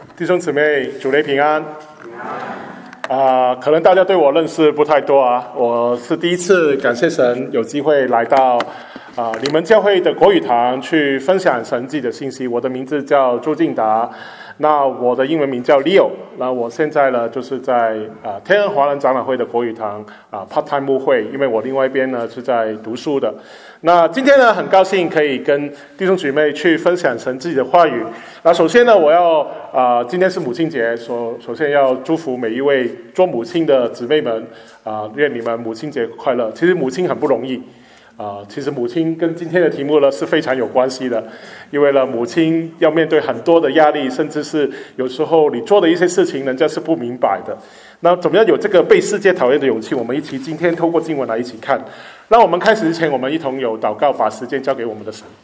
弟兄姊妹，主内平安。可能大家对我认识不太多啊，我是第一次感谢神有机会来到你们教会的国语堂去分享神自己的信息。我的名字叫周敬达，那我的英文名叫 Leo， 那我现在呢就是在天恩华人长老会的国语堂part time 牧会，因为我另外一边呢是在读书的。那今天呢很高兴可以跟弟兄姊妹去分享神自己的话语。那首先呢我要今天是母亲节，首先要祝福每一位做母亲的姊妹们愿你们母亲节快乐。其实母亲很不容易其实母亲跟今天的题目呢是非常有关系的，因为呢母亲要面对很多的压力，甚至是有时候你做的一些事情人家是不明白的。那怎么样有这个被世界讨厌的勇气，我们一起今天透过经文来一起看。让我们开始之前，我们一同有祷告，把时间交给我们的神。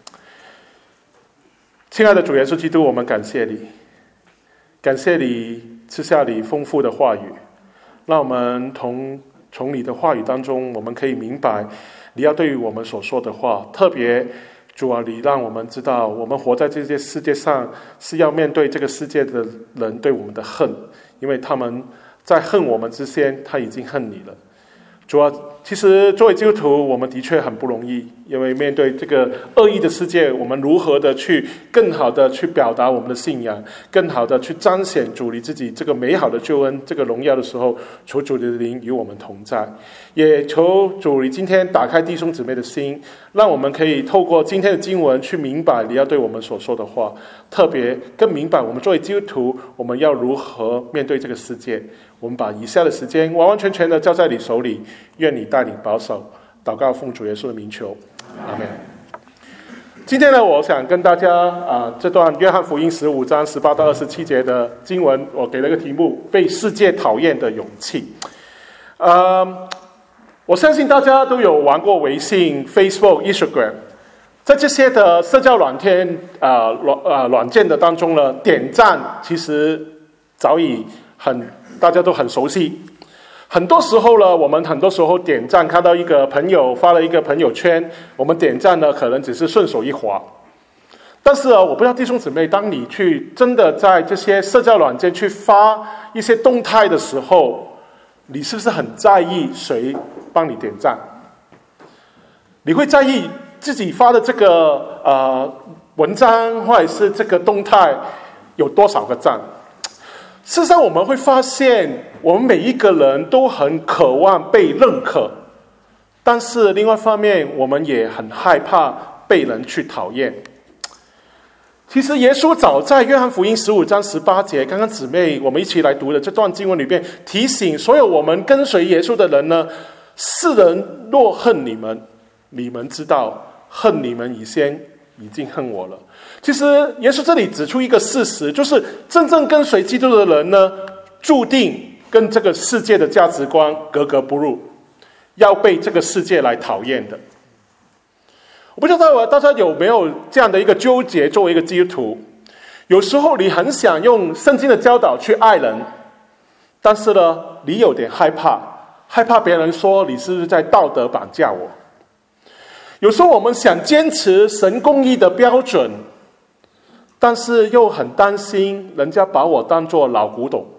亲爱的主耶稣基督，我们感谢你，感谢你赐下你丰富的话语，让我们从你的话语当中，我们可以明白你要对于我们所说的话。特别主啊，你让我们知道我们活在这些世界上是要面对这个世界的人对我们的恨，因为他们在恨我们之前他已经恨你了。主啊，其实作为基督徒我们的确很不容易，因为面对这个恶意的世界，我们如何的去更好的去表达我们的信仰，更好的去彰显主你自己这个美好的救恩，这个荣耀的时候，求主的灵与我们同在。也求主你今天打开弟兄姊妹的心，让我们可以透过今天的经文去明白你要对我们所说的话，特别更明白我们作为基督徒我们要如何面对这个世界。我们把以下的时间完完全全的交在你手里，愿你带领保守。祷告奉主耶稣的名求，阿们。今天呢，我想跟大家这段约翰福音15章18到27节的经文，我给了个题目：被世界讨厌的勇气。我相信大家都有玩过微信、Facebook、Instagram， 在这些的社交软件软件的当中呢，点赞其实早已大家都很熟悉。很多时候呢，我们很多时候点赞，看到一个朋友发了一个朋友圈，我们点赞呢可能只是顺手一滑。但是我不知道弟兄姊妹，当你去真的在这些社交软件去发一些动态的时候，你是不是很在意谁帮你点赞？你会在意自己发的这个文章或者是这个动态有多少个赞？事实上我们会发现，我们每一个人都很渴望被认可，但是另外一方面我们也很害怕被人去讨厌。其实耶稣早在约翰福音15章18节，刚刚姊妹我们一起来读的这段经文里面，提醒所有我们跟随耶稣的人呢，世人若恨你们，你们知道恨你们以前已经恨我了。其实耶稣这里指出一个事实，就是真正跟随基督的人呢，注定跟这个世界的价值观格格不入，要被这个世界来讨厌的。我不知道大家有没有这样的一个纠结，作为一个基督徒，有时候你很想用圣经的教导去爱人，但是呢你有点害怕别人说你是不是在道德绑架我。有时候我们想坚持神公义的标准，但是又很担心人家把我当作老古董。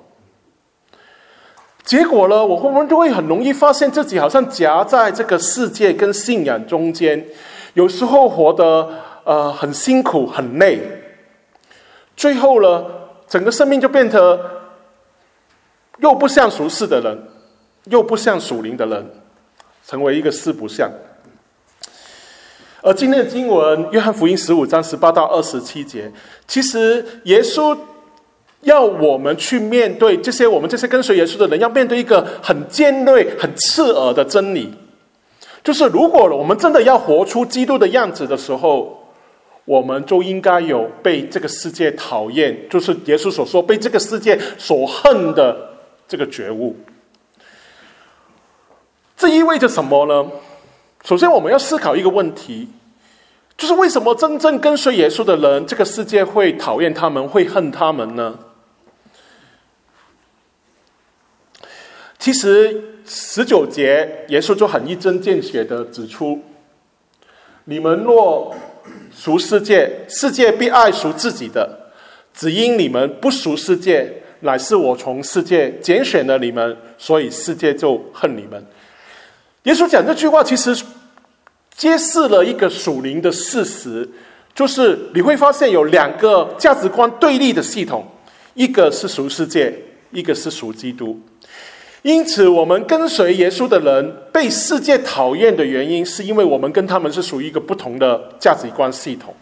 结果呢，我们就会很容易发现自己好像夹在这个世界跟信仰中间，有时候活得很辛苦很累，最后呢整个生命就变得又不像属世的人，又不像属灵的人，成为一个四不像。而今天的经文约翰福音15章18到27节，其实耶稣要我们去面对我们这些跟随耶稣的人，要面对一个很尖锐很刺耳的真理，就是如果我们真的要活出基督的样子的时候，我们就应该有被这个世界讨厌，就是耶稣所说被这个世界所恨的这个觉悟。这意味着什么呢？首先我们要思考一个问题，就是为什么真正跟随耶稣的人，这个世界会讨厌他们，会恨他们呢？其实19节耶稣就很一针见血的指出，你们若属世界，世界必爱属自己的， 只因你们不属世界，乃是我从世界拣选了你们，所以世界就恨你们。耶稣讲这句话其实揭示了一个属灵的事实，就是你会发现有两个价值观对立的系统，一个是属世界，一个是属基督。因此我们跟随耶稣的人被世界讨厌的原因，是因为我们跟他们是属于一个不同的价值观系统。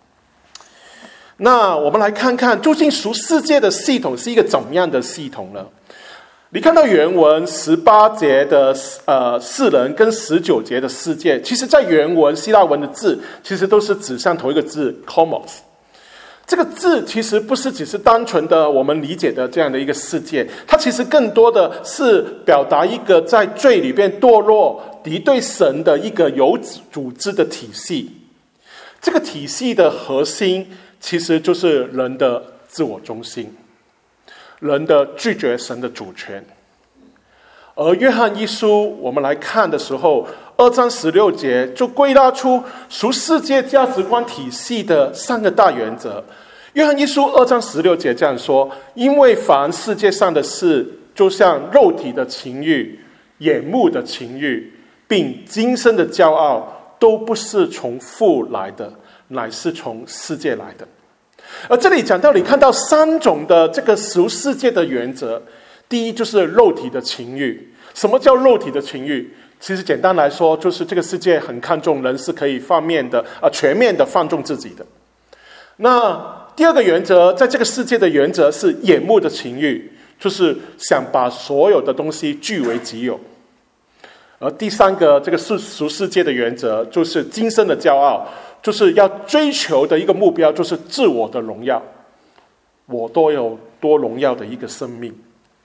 那我们来看看究竟属世界的系统是一个怎么样的系统呢？你看到原文18节的世人跟19节的世界，其实在原文希腊文的字其实都是指向同一个字 cosmos。这个字其实不是只是单纯的我们理解的这样的一个世界，它其实更多的是表达一个在罪里边堕落敌对神的一个有组织的体系。这个体系的核心其实就是人的自我中心，人的拒绝神的主权。而约翰一书我们来看的时候，2章16节就归纳出属世界价值观体系的3个大原则。约翰一书2章16节这样说：因为凡世界上的事，就像肉体的情欲、眼目的情欲，并今生的骄傲，都不是从父来的，乃是从世界来的。而这里讲到，你看到3种的这个属世界的原则。第一就是肉体的情欲。什么叫肉体的情欲？其实简单来说，就是这个世界很看重人是可以全面的放纵自己的。那第二个原则，在这个世界的原则是眼目的情欲，就是想把所有的东西据为己有。而第三个这个属世界的原则，就是今生的骄傲，就是要追求的一个目标，就是自我的荣耀，我多有多荣耀的一个生命。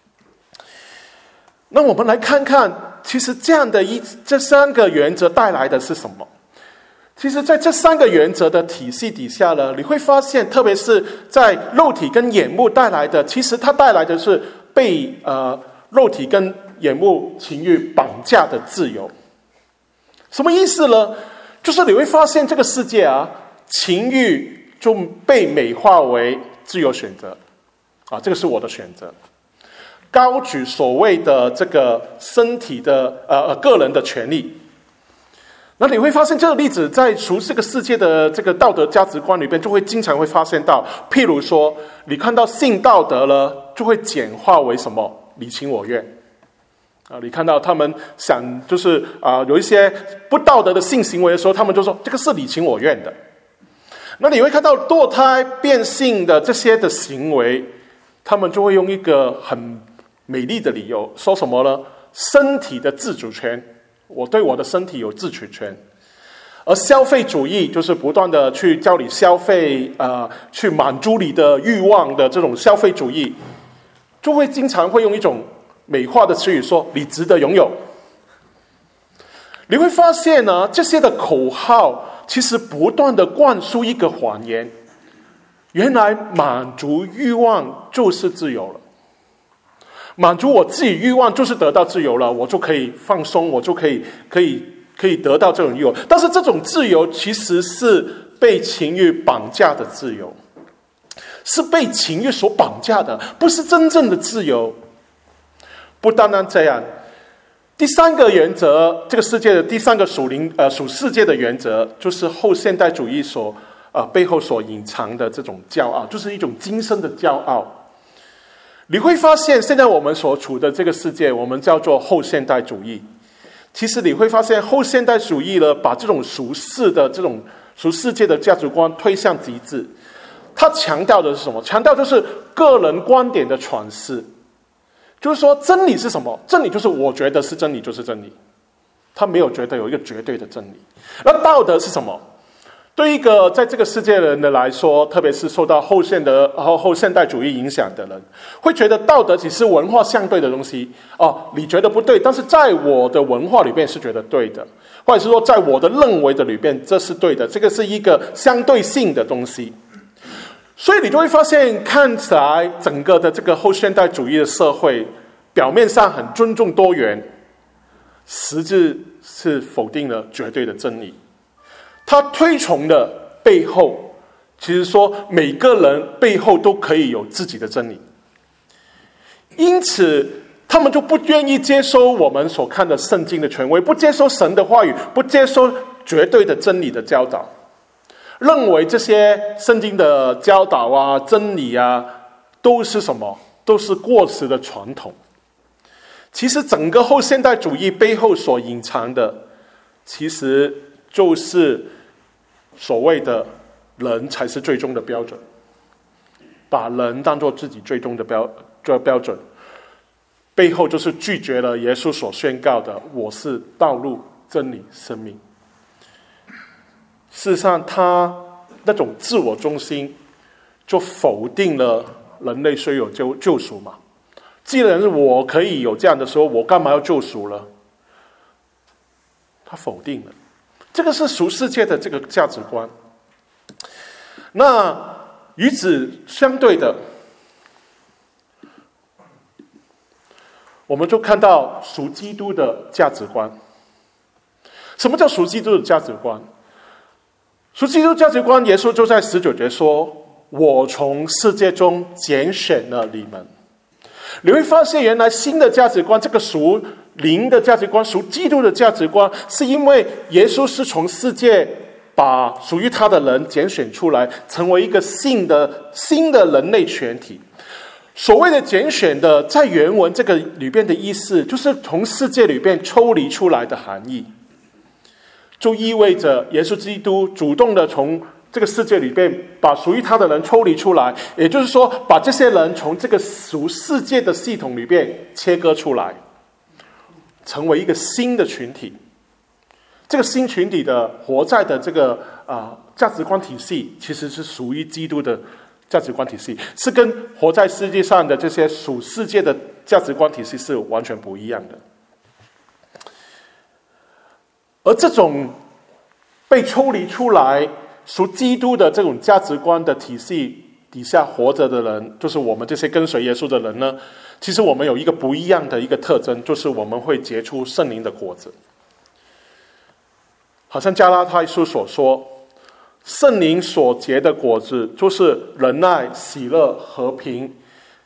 那我们来看看，其实这3个原则带来的是什么？其实在这3个原则的体系底下呢，你会发现，特别是在肉体跟眼目带来的，其实它带来的是被肉体跟眼目情欲绑架的自由。什么意思呢？就是你会发现这个世界情欲就被美化为自由选择这个是我的选择，高举所谓的这个身体的个人的权利。那你会发现这个例子在属这个世界的这个道德价值观里边，就会经常会发现到，譬如说你看到性道德呢，就会简化为什么？你情我愿。你看到他们想就是有一些不道德的性行为的时候，他们就说这个是你情我愿的。那你会看到堕胎变性的这些的行为，他们就会用一个很美丽的理由，说什么呢？身体的自主权，我对我的身体有自主权。而消费主义就是不断的去教你消费，去满足你的欲望的这种消费主义，就会经常会用一种美化的词语说你值得拥有。你会发现呢，这些的口号其实不断的灌输一个谎言，原来满足欲望就是自由了，满足我自己欲望就是得到自由了，我就可以放松，我就可以得到这种欲望。但是这种自由其实是被情欲绑架的自由，是被情欲所绑架的，不是真正的自由。不单单这样，第3个原则，这个世界的第3个属世界的原则，就是后现代主义背后所隐藏的这种骄傲，就是一种今生的骄傲。你会发现现在我们所处的这个世界，我们叫做后现代主义。其实你会发现后现代主义呢，把这种属世界的价值观推向极致。它强调的是什么？强调就是个人观点的诠释。就是说真理是什么？真理就是我觉得是真理就是真理，他没有觉得有一个绝对的真理。那道德是什么？对一个在这个世界人的来说，特别是受到后现代主义影响的人，会觉得道德只是文化相对的东西。你觉得不对，但是在我的文化里面是觉得对的，或者是说在我的认为的里面这是对的，这个是一个相对性的东西。所以你就会发现，看起来整个的这个后现代主义的社会，表面上很尊重多元，实质是否定了绝对的真理。他推崇的背后， 其实说每个人背后都可以有自己的真理，因此他们就不愿意接收我们所看的圣经的权威，不接收神的话语，不接收绝对的真理的教导，认为这些圣经的教导啊、真理啊，都是什么？都是过时的传统。其实整个后现代主义背后所隐藏的，其实就是所谓的人才是最终的标准，把人当作自己最终的标准，背后就是拒绝了耶稣所宣告的我是道路、真理、生命。事实上他那种自我中心就否定了人类虽有救赎嘛。既然我可以有这样的时候，我干嘛要救赎了？他否定了，这个是属世界的这个价值观。那与此相对的，我们就看到属基督的价值观。什么叫属基督的价值观？属基督价值观，耶稣就在19节说：“我从世界中拣选了你们。”你会发现，原来新的价值观，这个属灵的价值观、属基督的价值观，是因为耶稣是从世界把属于他的人拣选出来，成为一个新的人类全体。所谓的拣选的，在原文这个里边的意思，就是从世界里边抽离出来的含义，就意味着耶稣基督主动的从这个世界里边把属于他的人抽离出来，也就是说把这些人从这个属世界的系统里边切割出来，成为一个新的群体。这个新群体的活在的这个价值观体系，其实是属于基督的价值观体系，是跟活在世界上的这些属世界的价值观体系是完全不一样的。而这种被抽离出来属基督的这种价值观的体系底下活着的人，就是我们这些跟随耶稣的人呢，其实我们有一个不一样的一个特征，就是我们会结出圣灵的果子。好像加拉太书所说，圣灵所结的果子就是仁爱、喜乐、和平，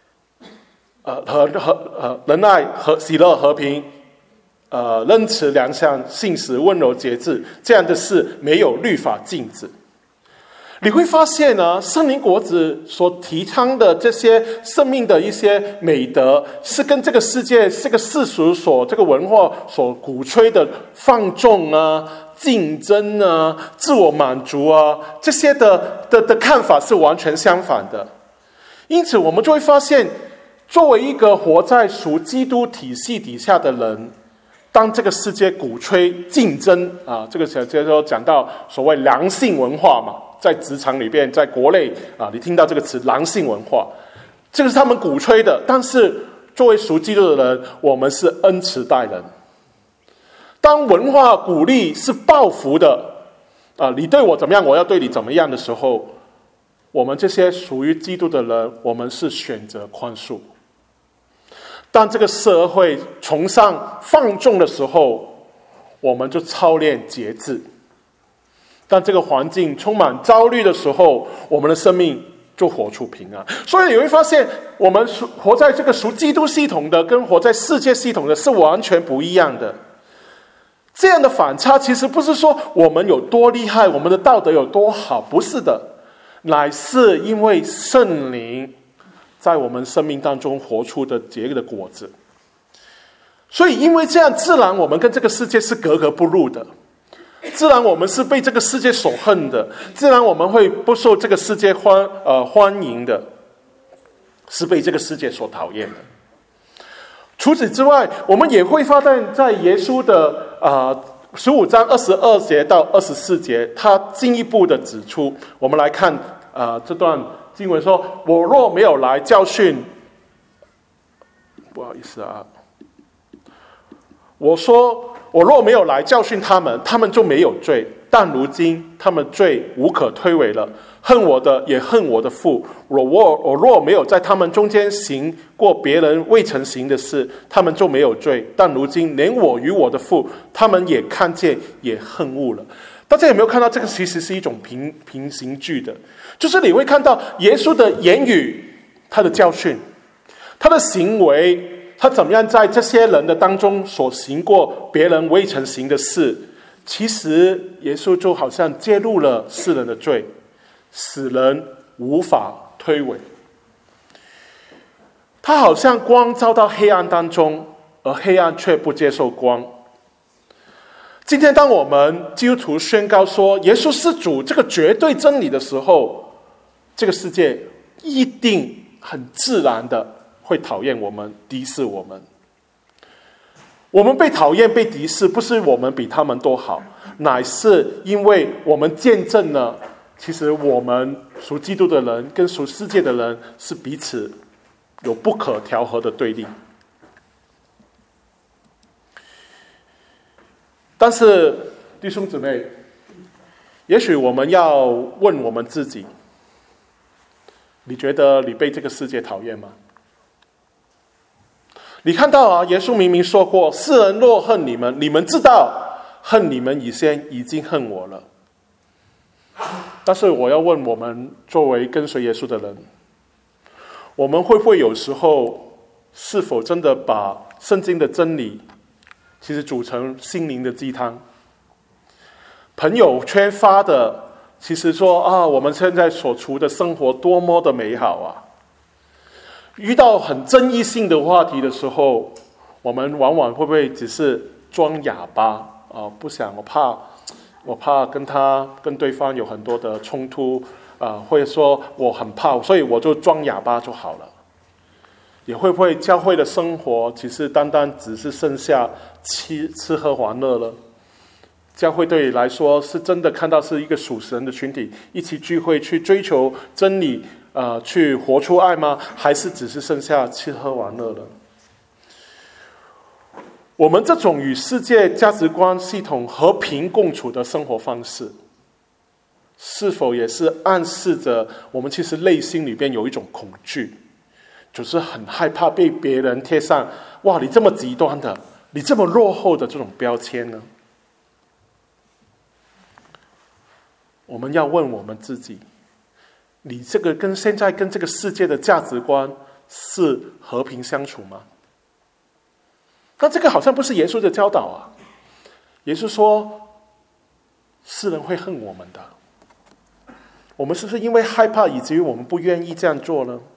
仁爱和喜乐、和平，仁慈、良善、信实、温柔、节制，这样的事没有律法禁止。你会发现呢，圣灵果子所提倡的这些生命的一些美德，是跟这个世界、这个世俗这个文化所鼓吹的放纵啊、竞争啊、自我满足啊，这些的看法是完全相反的。因此我们就会发现，作为一个活在属基督体系底下的人，当这个世界鼓吹竞争啊，这个就讲到所谓良性文化嘛，在职场里边，在国内啊，你听到这个词良性文化，这个是他们鼓吹的。但是作为属基督的人，我们是恩慈待人。当文化鼓励是报复的啊，你对我怎么样，我要对你怎么样的时候，我们这些属于基督的人，我们是选择宽恕。当这个社会崇尚放纵的时候，我们就操练节制。当这个环境充满焦虑的时候，我们的生命就活出平安。所以你会发现，我们活在这个属基督系统的，跟活在世界系统的是完全不一样的。这样的反差，其实不是说我们有多厉害，我们的道德有多好，不是的，乃是因为圣灵在我们生命当中活出的结的果子。所以因为这样，自然我们跟这个世界是格格不入的，自然我们是被这个世界所恨的，自然我们会不受这个世界欢迎的，是被这个世界所讨厌的。除此之外，我们也会发现在耶稣的15章22节到24节，他进一步的指出，我们来看这段经文说：“我若没有来教训，不好意思啊，我说我若没有来教训他们，他们就没有罪。但如今他们罪无可推诿了，恨我的也恨我的父。我若没有在他们中间行过别人未曾行的事，他们就没有罪。但如今连我与我的父，他们也看见也恨恶了。” 大家有没有看到这个其实是一种平行句的？就是你会看到耶稣的言语、他的教训、他的行为，他怎么样在这些人的当中所行过别人未曾行的事，其实耶稣就好像揭露了世人的罪，使人无法推诿。他好像光照到黑暗当中，而黑暗却不接受光。今天当我们基督徒宣告说耶稣是主这个绝对真理的时候，这个世界一定很自然的会讨厌我们，敌视我们。我们被讨厌被敌视，不是我们比他们多好，乃是因为我们见证了其实我们属基督的人跟属世界的人是彼此有不可调和的对立。但是弟兄姊妹，也许我们要问我们自己，你觉得你被这个世界讨厌吗？你看到啊，耶稣明明说过，世人若恨你们，你们知道恨你们以前已经恨我了。但是我要问我们作为跟随耶稣的人，我们会不会有时候是否真的把圣经的真理其实煮成心灵的鸡汤？朋友圈发的其实说啊，我们现在所处的生活多么的美好啊！遇到很争议性的话题的时候，我们往往会不会只是装哑巴啊？不想，我怕跟对方有很多的冲突啊，或者说我很怕，所以我就装哑巴就好了。也会不会教会的生活其实单单只是剩下吃喝玩乐了？教会对你来说是真的看到是一个属神的群体，一起聚会去追求真理，去活出爱吗？还是只是剩下吃喝玩乐了？我们这种与世界价值观系统和平共处的生活方式，是否也是暗示着我们其实内心里边有一种恐惧，就是很害怕被别人贴上哇，你这么极端的，你这么落后的这种标签呢？我们要问我们自己，你这个现在跟这个世界的价值观是和平相处吗？但这个好像不是耶稣的教导啊。耶稣说世人会恨我们的，我们是不是因为害怕以至于我们不愿意这样做呢？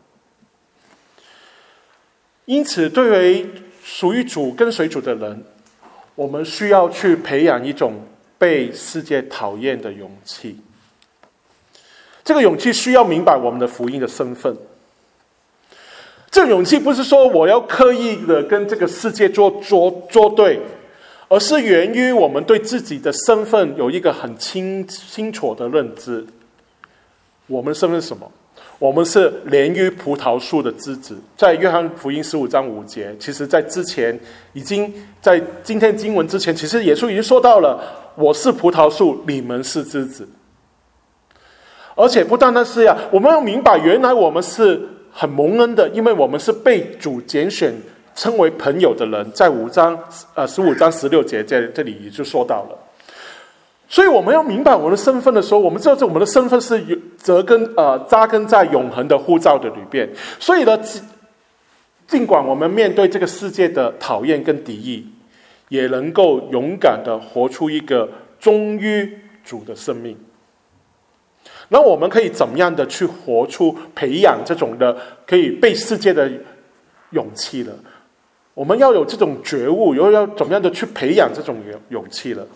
因此对于属于主跟随主的人，我们需要去培养一种被世界讨厌的勇气。这个勇气需要明白我们的福音的身份。这个勇气不是说我要刻意的跟这个世界作对，而是源于我们对自己的身份有一个很清楚的认知。我们的身份是什么？我们是连于葡萄树的枝子。在约翰福音15章5节，其实在之前已经在今天经文之前，其实耶稣已经说到了，我是葡萄树，你们是枝子。而且不单单是呀，我们要明白原来我们是很蒙恩的，因为我们是被主拣选称为朋友的人，在15章16节这里也就说到了。所以我们要明白我们的身份的时候，我们知道我们的身份是扎根在永恒的呼召的里边。所以呢，尽管我们面对这个世界的讨厌跟敌意，也能够勇敢的活出一个忠于主的生命。那我们可以怎么样的去活出培养这种的可以被世界的勇气呢？我们要有这种觉悟，又要怎么样的去培养这种勇气呢？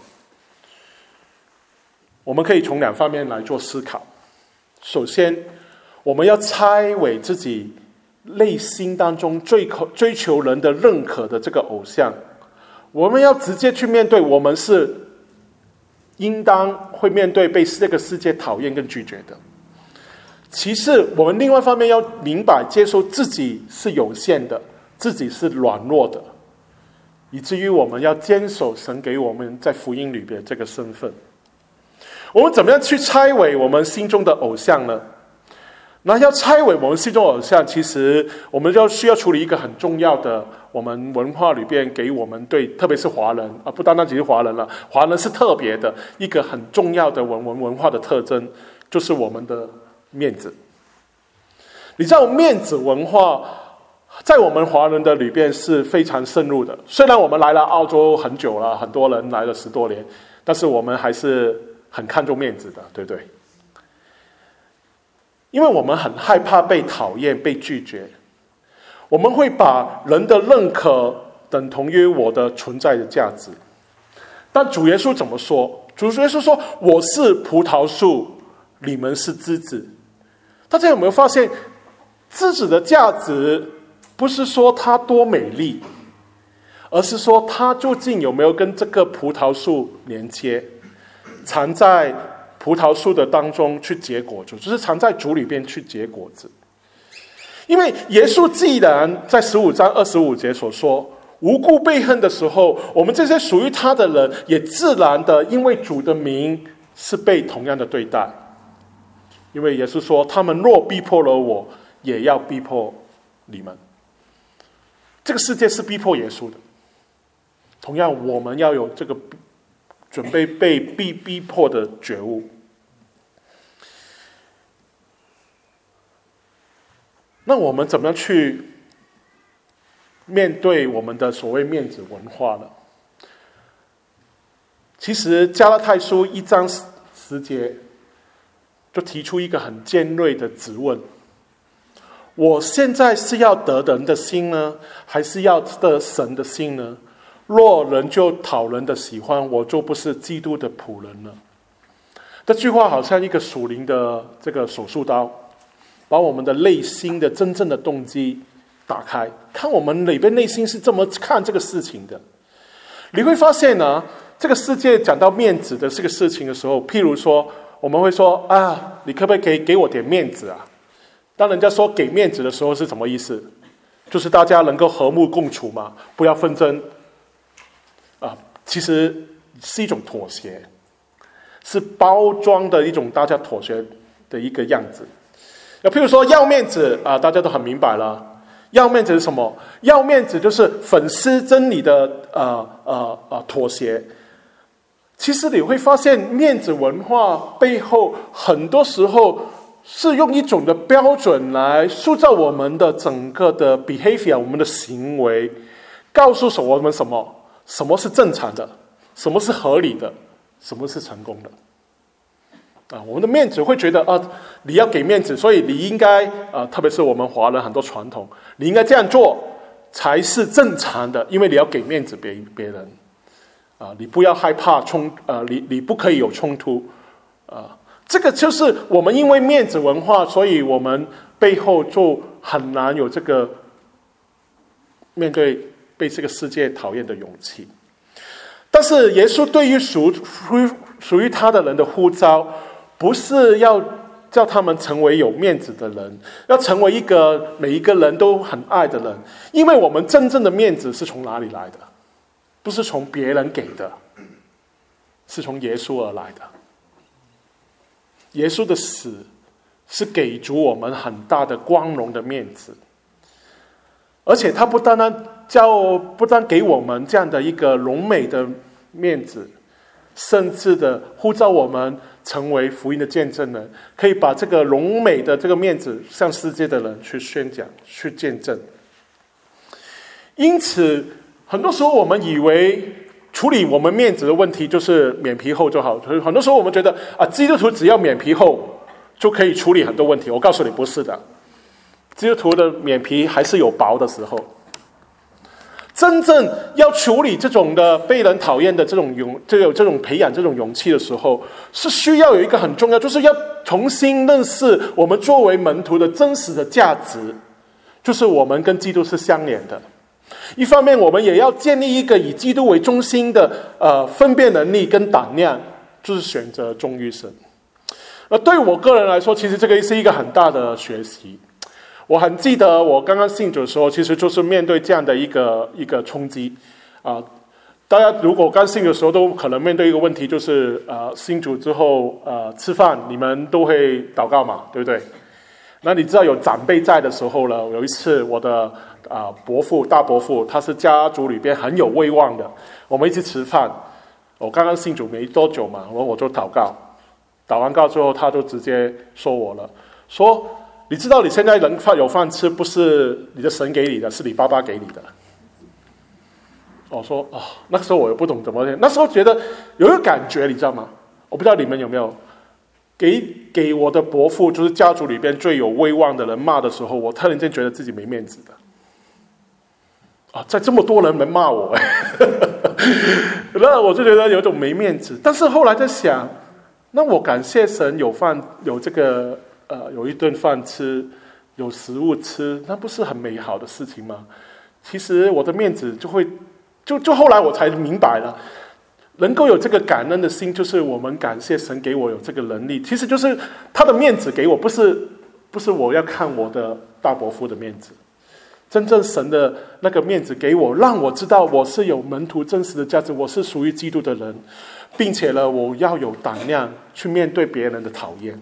我们可以从两方面来做思考。首先，我们要拆毁自己内心当中追求人的认可的这个偶像，我们要直接去面对，我们是应当会面对被这个世界讨厌跟拒绝的。其次，我们另外一方面要明白接受自己是有限的，自己是软弱的，以至于我们要坚守神给我们在福音里边这个身份。我们怎么样去拆毁我们心中的偶像呢？ 那要拆毁我们心中偶像，其实我们就需要处理一个很重要的，我们文化里边给我们对，特别是华人啊，不单单只是华人了，华人是特别的一个很重要的文化的特征，就是我们的面子。你知道面子文化在我们华人的里边是非常深入的。虽然我们来了澳洲很久了，很多人来了10多年，但是我们还是很看重面子的，对不对？因为我们很害怕被讨厌、被拒绝，我们会把人的认可等同于我的存在的价值。但主耶稣怎么说？主耶稣说：“我是葡萄树，你们是枝子。”大家有没有发现，枝子的价值不是说它多美丽，而是说它究竟有没有跟这个葡萄树连接，藏在葡萄树的当中去结果子，就是藏在主里边去结果子。因为耶稣既然在15章25节所说，无故被恨的时候，我们这些属于他的人也自然的因为主的名是被同样的对待。因为耶稣说，他们若逼迫了我，也要逼迫你们。这个世界是逼迫耶稣的，同样我们要有这个准备被逼迫的觉悟。那我们怎么样去面对我们的所谓面子文化呢？其实加拉太书1章10节就提出一个很尖锐的质问：我现在是要得人的心呢，还是要得神的心呢？若人就讨人的喜欢，我就不是基督的仆人了。这句话好像一个属灵的这个手术刀，把我们的内心的真正的动机打开，看我们里边内心是这么看这个事情的。你会发现呢，这个世界讲到面子的这个事情的时候，譬如说我们会说啊，你可不可以给我点面子啊？当人家说给面子的时候是什么意思？就是大家能够和睦共处嘛，不要纷争啊。其实是一种妥协，是包装的一种大家妥协的一个样子。譬如说要面子啊，大家都很明白了。要面子是什么？要面子就是粉饰真理的妥协。其实你会发现，面子文化背后很多时候是用一种的标准来塑造我们的整个的 behavior， 我们的行为，告诉我们什么是正常的，什么是合理的，什么是成功的。我们的面子会觉得你要给面子，所以你应该特别是我们华人很多传统，你应该这样做才是正常的，因为你要给面子别人你不要害怕你不可以有冲突这个就是我们因为面子文化，所以我们背后就很难有这个面对被这个世界讨厌的勇气。但是耶稣对于属于他的人的呼召，不是要叫他们成为有面子的人，要成为每一个人都很爱的人。因为我们真正的面子是从哪里来的？不是从别人给的，是从耶稣而来的。耶稣的死是给足我们很大的光荣的面子，而且他不单给我们这样的一个荣美的面子，甚至的呼召我们成为福音的见证人，可以把这个荣美的这个面子向世界的人去宣讲、去见证。因此很多时候我们以为处理我们面子的问题就是免皮厚就好，很多时候我们觉得基督徒只要免皮厚就可以处理很多问题。我告诉你不是的，基督徒的脸皮还是有薄的时候。真正要处理这种的被人讨厌的这种培养这种勇气的时候，是需要有一个很重要，就是要重新认识我们作为门徒的真实的价值，就是我们跟基督是相连的。一方面我们也要建立一个以基督为中心的分辨能力跟胆量，就是选择忠于神。对我个人来说，其实这个是一个很大的学习。我很记得我刚刚信主的时候，其实就是面对这样的一个冲击大家如果刚信的时候都可能面对一个问题，就是信主之后吃饭你们都会祷告嘛，对不对？ 那你知道有长辈在的时候呢，有一次我的大伯父，他是家族里边很有威望的，我们一起吃饭，我刚刚信主没多久嘛，然后我就祷告，祷完告之后，他就直接说我了，说你知道你现在能有饭吃，不是你的神给你的，是你爸爸给你的。我说那时候我又不懂怎么，那时候觉得有一个感觉，你知道吗？我不知道你们有没有给我的伯父，就是家族里边最有威望的人骂的时候，我突然间觉得自己没面子的。在这么多人能骂我，那我就觉得有种没面子。但是后来在想，那我感谢神有饭，有这个有一顿饭吃，有食物吃，那不是很美好的事情吗？其实我的面子就会就后来我才明白了，能够有这个感恩的心，就是我们感谢神给我有这个能力，其实就是他的面子给我，不是我要看我的大伯父的面子，真正神的那个面子给我，让我知道我是有门徒真实的价值，我是属于基督的人，并且呢，我要有胆量去面对别人的讨厌。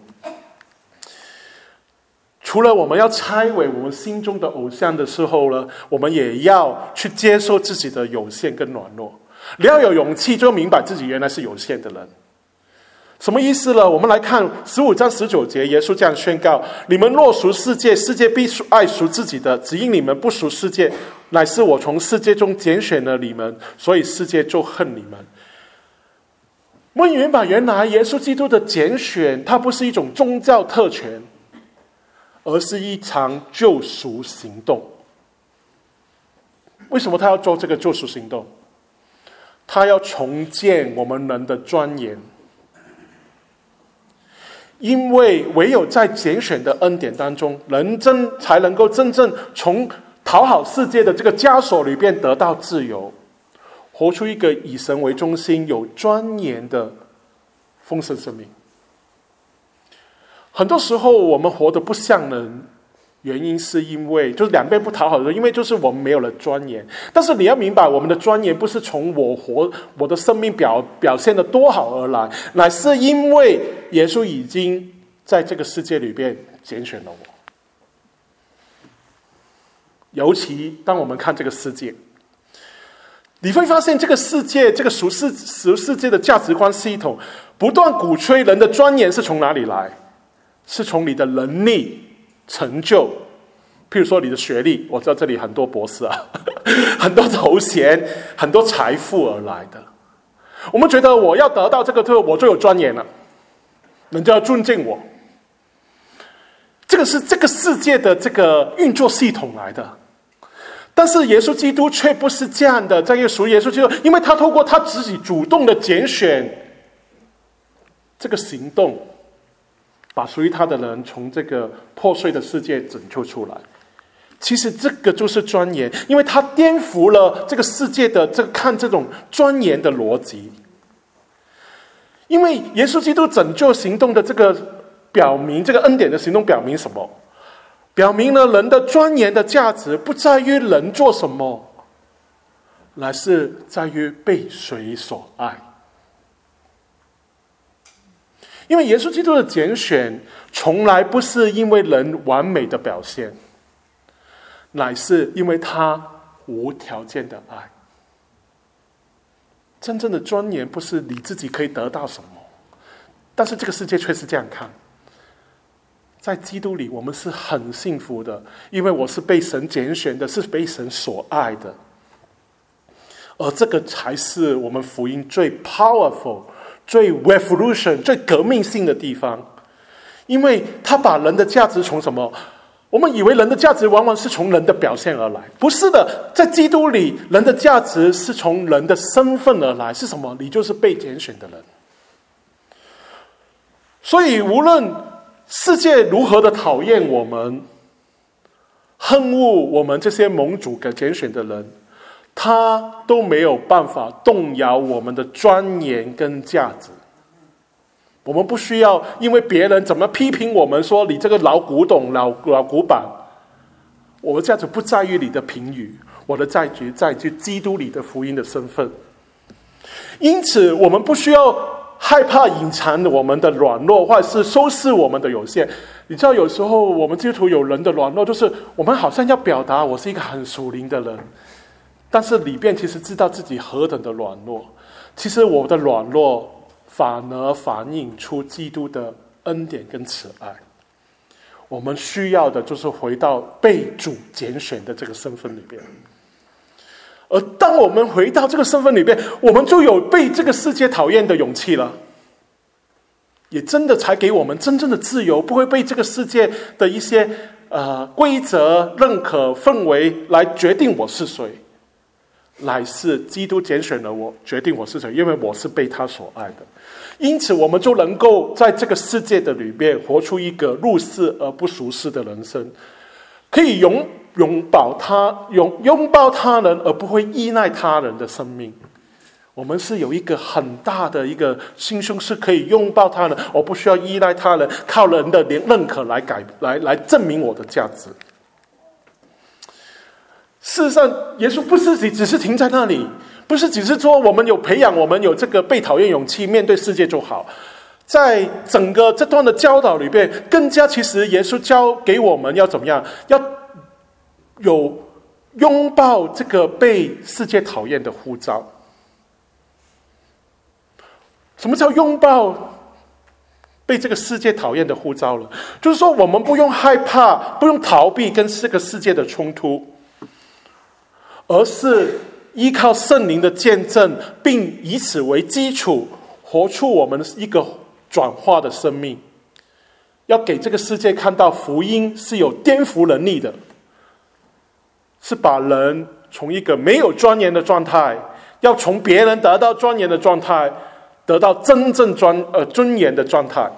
除了我们要拆毁我们心中的偶像的时候呢，我们也要去接受自己的有限跟软弱。你要有勇气，就明白自己原来是有限的人。什么意思呢？我们来看15章19节，耶稣这样宣告：你们若属世界，世界必爱属自己的；只因你们不属世界，乃是我从世界中拣选了你们，所以世界就恨你们。我们明白，原来耶稣基督的拣选，它不是一种宗教特权，而是一场救赎行动。为什么他要做这个救赎行动？他要重建我们人的尊严，因为唯有在拣选的恩典当中，人才能够真正从讨好世界的这个枷锁里边得到自由，活出一个以神为中心、有尊严的丰盛生命。很多时候我们活得不像人，原因是因为就是两边不讨好的，因为就是我们没有了尊严。但是你要明白，我们的尊严不是从我的生命表现得多好而来，乃是因为耶稣已经在这个世界里边拣选了我。尤其当我们看这个世界，你会发现这个世界，这个属世界的价值观系统不断鼓吹人的尊严是从哪里来？是从你的能力成就，譬如说你的学历，我知道这里很多博士很多头衔，很多财富而来的。我们觉得我要得到这个，我就有尊严了，人就要尊敬我。这个是这个世界的这个运作系统来的。但是耶稣基督却不是这样的，在属于耶稣基督，因为他透过他自己主动的拣选这个行动，把属于他的人从这个破碎的世界拯救出来。其实这个就是尊严，因为他颠覆了这个世界的看这种尊严的逻辑。因为耶稣基督拯救行动的这个表明，这个恩典的行动表明什么？表明了人的尊严的价值不在于人做什么，乃是在于被谁所爱。因为耶稣基督的拣选从来不是因为人完美的表现，乃是因为他无条件的爱。真正的尊严不是你自己可以得到什么，但是这个世界却是这样看。在基督里我们是很幸福的，因为我是被神拣选的，是被神所爱的。而这个才是我们福音最 powerful、最 revolution、最革命性的地方。因为他把人的价值从什么？我们以为人的价值往往是从人的表现而来，不是的。在基督里，人的价值是从人的身份而来，是什么？你就是被拣选的人。所以无论世界如何的讨厌我们，恨恶我们这些蒙主给拣选的人，他都没有办法动摇我们的尊严跟价值。我们不需要因为别人怎么批评我们，说你这个老古董、老古板，我的价值不在于你的评语，我的价值在于基督里的福音的身份。因此我们不需要害怕隐藏我们的软弱，或者是收拾我们的有限。你知道，有时候我们基督徒有人的软弱，就是我们好像要表达我是一个很属灵的人，但是里边其实知道自己何等的软弱。其实我的软弱反而反映出基督的恩典跟慈爱。我们需要的就是回到被主拣选的这个身份里边。而当我们回到这个身份里边，我们就有被这个世界讨厌的勇气了，也真的才给我们真正的自由，不会被这个世界的一些规则、认可、氛围来决定我是谁，乃是基督拣选了我，决定我是谁，因为我是被他所爱的。因此我们就能够在这个世界的里面活出一个入世而不属世的人生，可以拥抱他人而不会依赖他人的生命。我们是有一个很大的一个心胸，是可以拥抱他人，我不需要依赖他人，靠人的认可来证明我的价值。事实上，耶稣不是只是停在那里，不是只是说我们有培养，我们有这个被讨厌勇气，面对世界就好。在整个这段的教导里边，更加其实耶稣教给我们要怎么样，要有拥抱这个被世界讨厌的呼召。什么叫拥抱被这个世界讨厌的呼召了？就是说我们不用害怕，不用逃避跟这个世界的冲突，而是依靠圣灵的见证，并以此为基础，活出我们一个转化的生命。要给这个世界看到福音是有颠覆能力的，是把人从一个没有尊严的状态，要从别人得到尊严的状态，得到真正尊严的状态。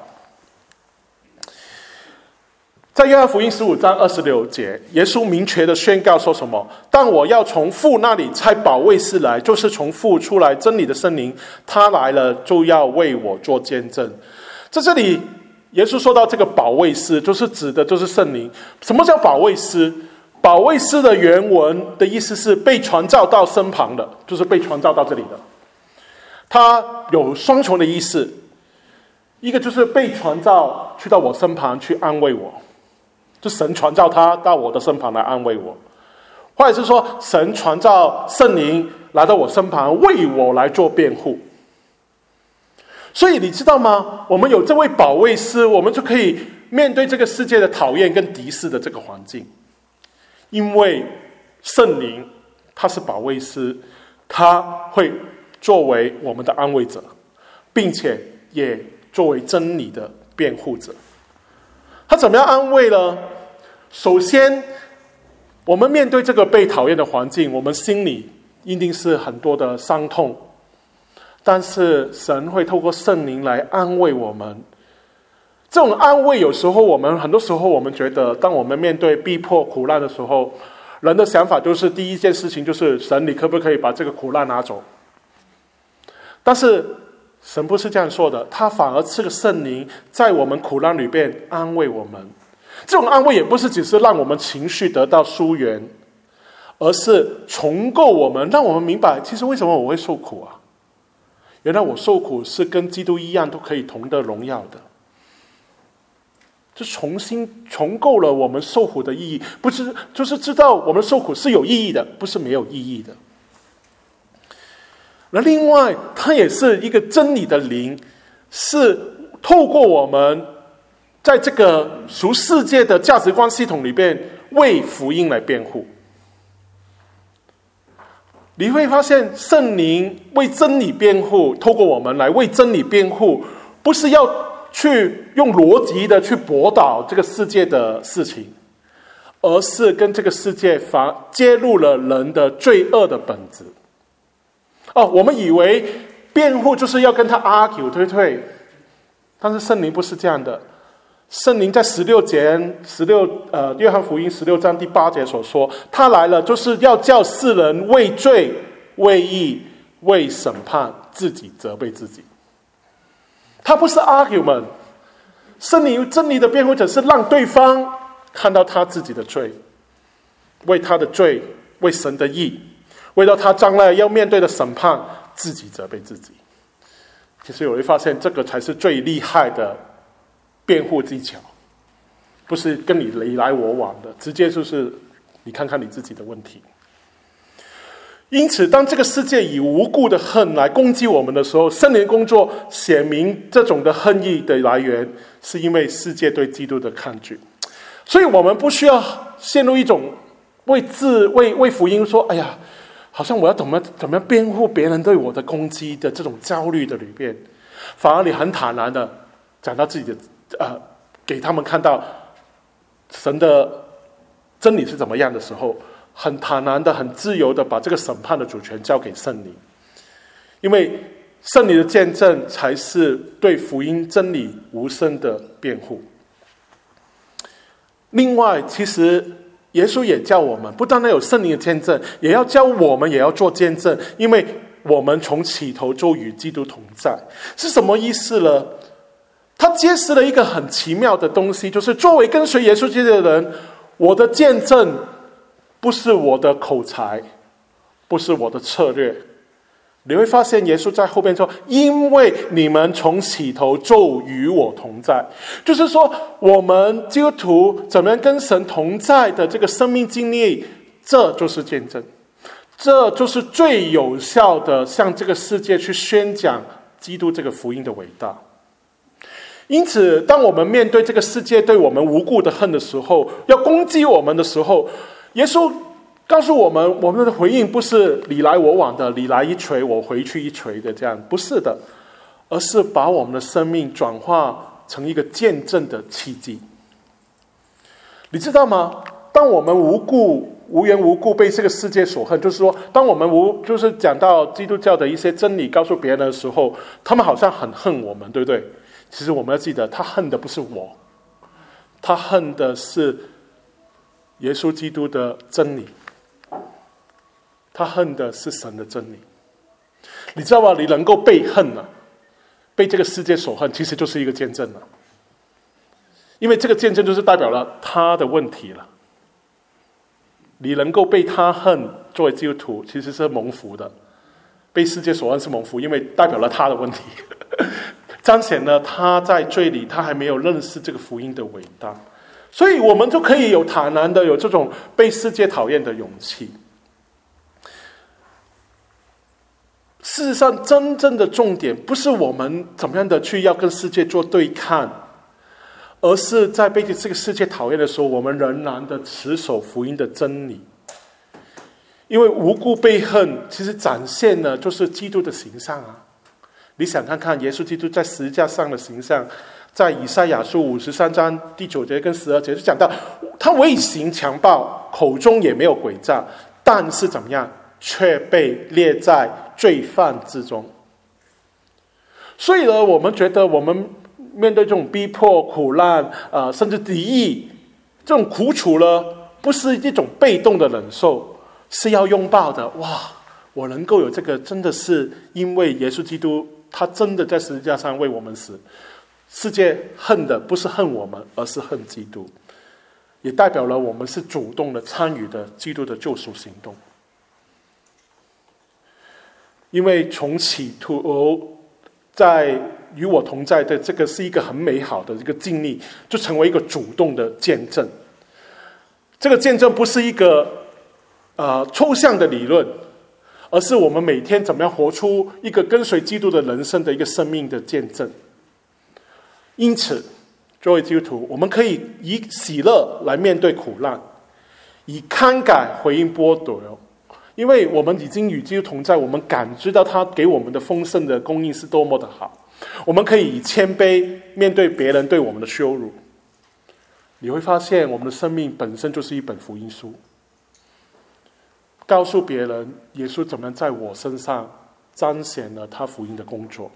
在约翰福音15章26节，耶稣明确的宣告说什么？但我要从父那里差保惠师来，就是从父出来真理的圣灵，他来了就要为我做见证。在这里耶稣说到这个保惠师，就是指的就是圣灵。什么叫保惠师？保惠师的原文的意思是被传召到身旁的，就是被传召到这里的。它有双重的意思，一个就是被传召去到我身旁去安慰我，就神传召他到我的身旁来安慰我，或者是说神传召圣灵来到我身旁为我来做辩护。所以你知道吗？我们有这位保惠师，我们就可以面对这个世界的讨厌跟敌视的这个环境，因为圣灵他是保惠师，他会作为我们的安慰者，并且也作为真理的辩护者。他怎么样安慰呢？首先，我们面对这个被讨厌的环境，我们心里一定是很多的伤痛，但是神会透过圣灵来安慰我们。这种安慰有时候很多时候我们觉得，当我们面对逼迫苦难的时候，人的想法就是第一件事情就是神，你可不可以把这个苦难拿走？但是神不是这样说的，他反而赐个圣灵在我们苦难里边安慰我们。这种安慰也不是只是让我们情绪得到疏原，而是重构我们，让我们明白其实为什么我会受苦啊？原来我受苦是跟基督一样都可以同得荣耀的。就重新重构了我们受苦的意义，不是就是知道我们受苦是有意义的，不是没有意义的。那另外它也是一个真理的灵，是透过我们在这个属世界的价值观系统里边为福音来辩护。你会发现圣灵为真理辩护，透过我们来为真理辩护，不是要去用逻辑的去驳倒这个世界的事情，而是跟这个世界揭露了人的罪恶的本质。我们以为辩护就是要跟他 argue 对不对？但是圣灵不是这样的。圣灵在约翰福音16章第8节所说，他来了就是要叫世人为罪、为义、为审判自己责备自己。他不是 argument， 圣灵真理的辩护者是让对方看到他自己的罪，为他的罪、为神的义，为到他将来要面对的审判自己责备自己。 其实我会发现，这个才是最厉害的辩护技巧，不是跟你来我往的，直接就是你看看你自己的问题。因此，当这个世界以无故的恨来攻击我们的时候，圣灵工作显明这种的恨意的来源，是因为世界对基督的抗拒。所以我们不需要陷入一种为福音说，哎呀，好像我要怎么样辩护别人对我的攻击的这种焦虑的里边，反而你很坦然的讲到自己的给他们看到神的真理是怎么样的时候，很坦然的、很自由的把这个审判的主权交给圣灵，因为圣灵的见证才是对福音真理无声的辩护。另外，其实耶稣也叫我们不单单有圣灵的见证，也要教我们也要做见证，因为我们从起头就与基督同在。是什么意思呢？他揭示了一个很奇妙的东西，就是作为跟随耶稣基督的人，我的见证不是我的口才，不是我的策略。你会发现耶稣在后边说，因为你们从起头就与我同在，就是说我们基督徒怎么样跟神同在的这个生命经历，这就是见证，这就是最有效的向这个世界去宣讲基督这个福音的伟大。因此，当我们面对这个世界对我们无故的恨的时候，要攻击我们的时候，耶稣告诉我们，我们的回应不是你来我往的，你来一锤我回去一锤的这样，不是的，而是把我们的生命转化成一个见证的契机。你知道吗？当我们无缘无故被这个世界所恨，就是说，当我们就是讲到基督教的一些真理告诉别人的时候，他们好像很恨我们，对不对？其实我们要记得，他恨的不是我，他恨的是耶稣基督的真理，他恨的是神的真理。你知道吗？你能够被恨了，被这个世界所恨，其实就是一个见证了，因为这个见证就是代表了他的问题了。你能够被他恨，作为基督徒其实是蒙福的，被世界所恨是蒙福，因为代表了他的问题，彰显了他在罪里他还没有认识这个福音的伟大，所以我们就可以有坦然的有这种被世界讨厌的勇气。事实上，真正的重点不是我们怎么样的去要跟世界做对抗，而是在被这个世界讨厌的时候，我们仍然的持守福音的真理。因为无故被恨，其实展现了就是基督的形象啊。你想看看耶稣基督在十字架上的形象，在以赛亚书53章第9节跟12节就讲到，他未行强暴，口中也没有诡诈，但是怎么样，却被列在罪犯之中。所以呢，我们觉得我们面对这种逼迫、苦难，甚至敌意，这种苦楚呢，不是一种被动的忍受，是要拥抱的。哇，我能够有这个，真的是因为耶稣基督，他真的在十字架上为我们死。世界恨的不是恨我们，而是恨基督，也代表了我们是主动的参与的基督的救赎行动。因为从起头在与我同在的这个是一个很美好的一个经历，就成为一个主动的见证。这个见证不是一个抽象的理论，而是我们每天怎么样活出一个跟随基督的人生的一个生命的见证。因此，作为基督徒，我们可以以喜乐来面对苦难，以慷慨回应剥夺。因为我们已经与基督同在，我们感知到他给我们的丰盛的供应是多么的好。我们可以以谦卑面对别人对我们的羞辱。你会发现我们的生命本身就是一本福音书，告诉别人耶稣怎么样在我身上彰显了他福音的工作。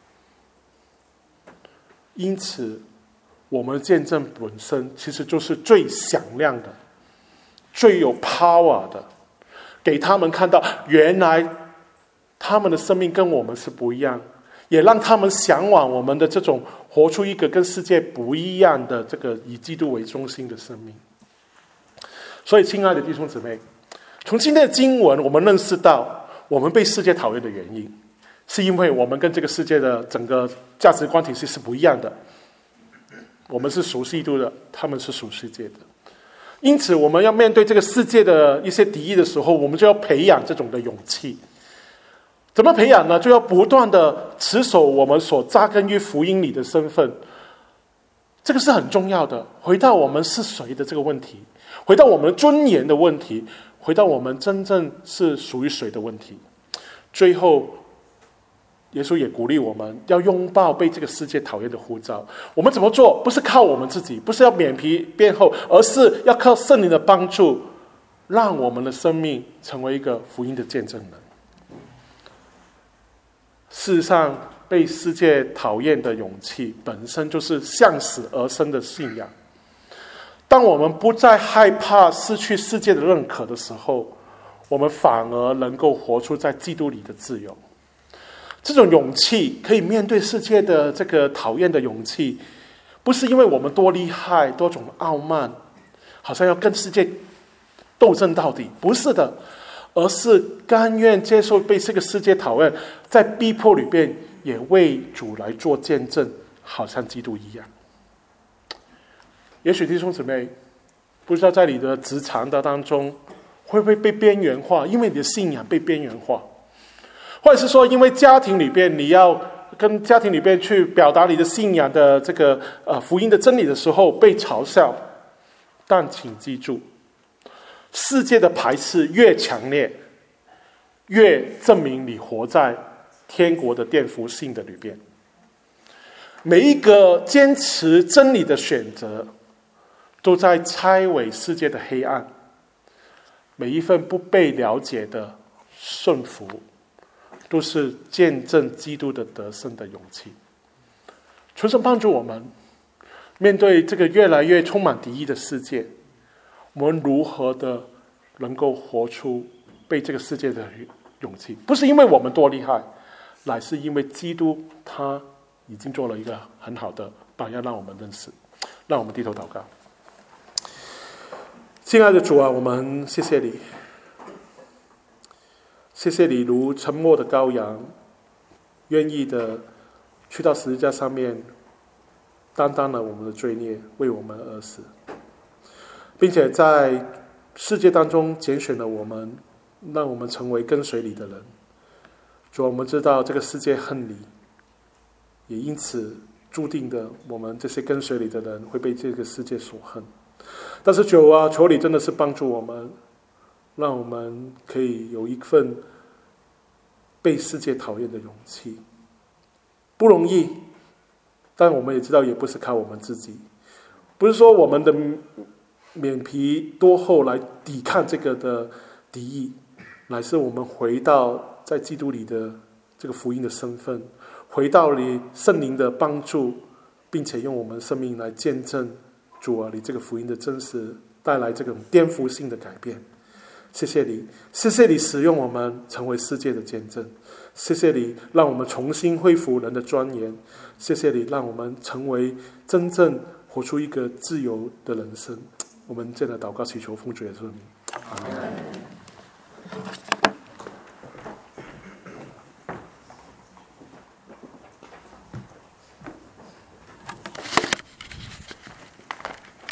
因此我们见证本身其实就是最响亮的，最有 power 的，给他们看到原来他们的生命跟我们是不一样，也让他们向往我们的这种活出一个跟世界不一样的这个以基督为中心的生命。所以亲爱的弟兄姊妹，从今天的经文我们认识到我们被世界讨厌的原因， 是因为我们跟这个世界的整个价值观体系是不一样的。我们是属基督的，他们是属世界的。因此我们要面对这个世界的一些敌意的时候，我们就要培养这种的勇气。怎么培养呢？就要不断的持守我们所扎根于福音里的身份，这个是很重要的。回到我们是谁的这个问题，回到我们尊严的问题，回到我们真正是属于谁的问题。最后耶稣也鼓励我们要拥抱被这个世界讨厌的呼召。我们怎么做？不是靠我们自己，不是要脸皮变厚，而是要靠圣灵的帮助，让我们的生命成为一个福音的见证人。事实上，被世界讨厌的勇气本身就是向死而生的信仰。当我们不再害怕失去世界的认可的时候，我们反而能够活出在基督里的自由。这种勇气，可以面对世界的这个讨厌的勇气，不是因为我们多厉害、多种傲慢，好像要跟世界斗争到底，不是的，而是甘愿接受被这个世界讨厌，在逼迫里边也为主来做见证，好像基督一样。也许弟兄姊妹，不知道在你的职场的当中会不会被边缘化，因为你的信仰被边缘化，或者是说因为家庭里边你要跟家庭里边去表达你的信仰的这个福音的真理的时候被嘲笑。但请记住，世界的排斥越强烈，越证明你活在天国的电服性的里边。每一个坚持真理的选择，都在拆毁世界的黑暗。每一份不被了解的顺服，都是见证基督的得胜的勇气。求神帮助我们，面对这个越来越充满敌意的世界，我们如何的能够活出被这个世界的勇气？不是因为我们多厉害，乃是因为基督他已经做了一个很好的榜样让我们认识。让我们低头祷告。亲爱的主啊，我们谢谢你，谢谢你如沉默的羔羊，愿意的去到十字架上面担当了我们的罪孽，为我们而死，并且在世界当中拣选了我们，让我们成为跟随你的人。主啊，我们知道这个世界恨你，也因此注定的我们这些跟随你的人会被这个世界所恨。但是主啊，求你真的是帮助我们，让我们可以有一份被世界讨厌的勇气。不容易，但我们也知道也不是靠我们自己，不是说我们的脸皮多厚来抵抗这个的敌意，乃是我们回到在基督里的这个福音的身份，回到你圣灵的帮助，并且用我们生命来见证主啊，你这个福音的真实带来这种颠覆性的改变。谢谢你，谢谢你使用我们成为世界的见证，谢谢你让我们重新恢复人的尊严，谢谢你让我们成为真正活出一个自由的人生。我们这样的祷告祈求奉主耶稣的名，阿们。